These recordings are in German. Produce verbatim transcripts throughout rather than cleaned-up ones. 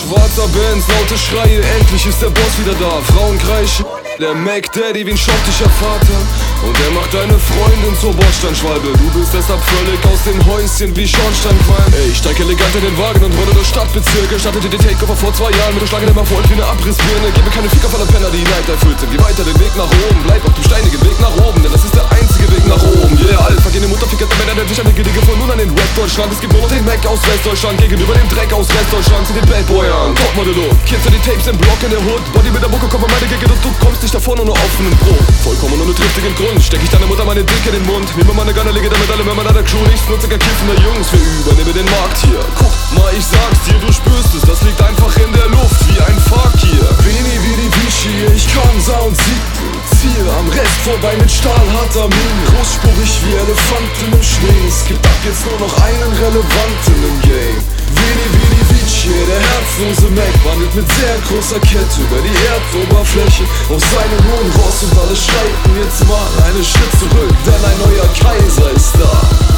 schwarzer Benz, laute Schreie, endlich ist der Boss wieder da. Frauen kreischen, der Mac Daddy wie ein schottischer Vater. Und er macht deine Freundin zur Bordsteinschwalbe. Du bist deshalb völlig aus dem Häuschen wie Schornsteinqualm. Ey, ich steig elegant in den Wagen und rolle durch Stadtbezirke. Startete den Takeover vor zwei Jahren mit der Schlange, der mal voll wie eine Abrissbirne. Gebe keine Ficker voller Penner, die Neid erfüllt sind. Geh weiter den Weg nach oben, bleib auf dem steinigen Weg nach oben, denn das ist der einzige Weg nach oben. Yeah, Alpha, gene Mutterficker, der Männer, der sich an die Gedige von nun an den Rap Deutschland. Es gibt nur noch den Mac aus Westdeutschland gegenüber dem Dreck aus Westdeutschland. Zu den Bad Boyern, Topmodel-Look, Kids und die Tapes im Block in der Hood. Body mit der Mucke, komm an meine Gigge und du kommst nicht davon ohne offenen Brot. Vollkommen ohne triftigen Grund, steck ich deine Mutter meine Dick in den Mund. Nehme meine Gunner, lege damit alle Männer der Crew nichts nutziger kiffender Jungs. Wir übernehmen den Markt hier. Guck mal, ich sag's dir, du spürst es, das liegt einfach in der Luft wie ein Fakir. Veni vidi vici, ich komm, sah und siegte. Ziehe am Rest vorbei mit stahlharter Mine. Großspurig wie Elefanten im Schnee. Es gibt ab jetzt nur noch einen Relevanten im Game. Veni vidi vici, der herzlose Mac wandelt mit sehr großer Kette über die Erdoberfläche auf seinem hohen Ross und alle schreiten jetzt mal einen Schritt zurück, denn ein neuer Kaiser ist da.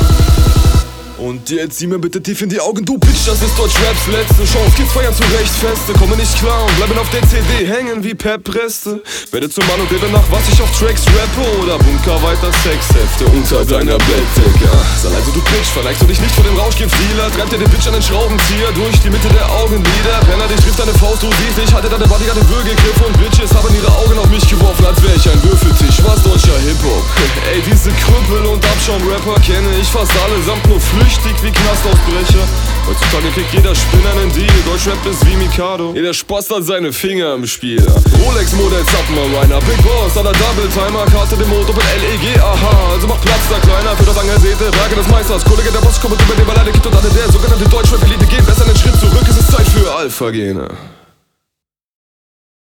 Und jetzt sieh mir bitte tief in die Augen, du Bitch, das ist Deutschraps letzte Chance. Kids feiern zurecht Feste, kommen nicht klar und bleiben auf der C D hängen wie Pep-Reste. Werde zum Mann und rede nach, was ich auf Tracks rappe oder bunker weiter Sexhefte unter deiner Bettdecke. Sei leise, du Bitch, verneigst du dich nicht vor dem Rauschgift-Dealer. Treibt dir den Bitch an den Schraubenzieher durch die Mitte der Augenlider. Penner, dich trifft deine Faust, du siehst, ich halte deine Bodyguard im Würgegriff und Bitches haben ihre Augen auf mich geworfen, als wär ich ein Würfeltisch. Was deutscher Hip-Hop? Ey, diese Krüppel und Abschaum-Rapper kenne ich fast allesamt nur flüchtig wie Knastausbrecher. Heutzutage kriegt jeder Spinner einen Deal. Deutschrap ist wie Mikado, jeder Spaß hat seine Finger im Spiel. Rolex-Modell, Zappenmariner, Big Boss, aller Double-Timer, Karte dem Motor mit L E G, aha. Also mach Platz da, Kleiner, für das angesäte Werke des Meisters. Kollege, der Boss kommt über den Ballade, gibt und alle der sogenannte Deutschrap-Elite gehen besser einen Schritt zurück, es ist Zeit für Alpha-Gene.